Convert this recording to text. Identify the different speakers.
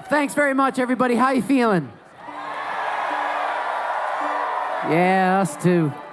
Speaker 1: Thanks very much, everybody. How you feeling? Yeah, us too.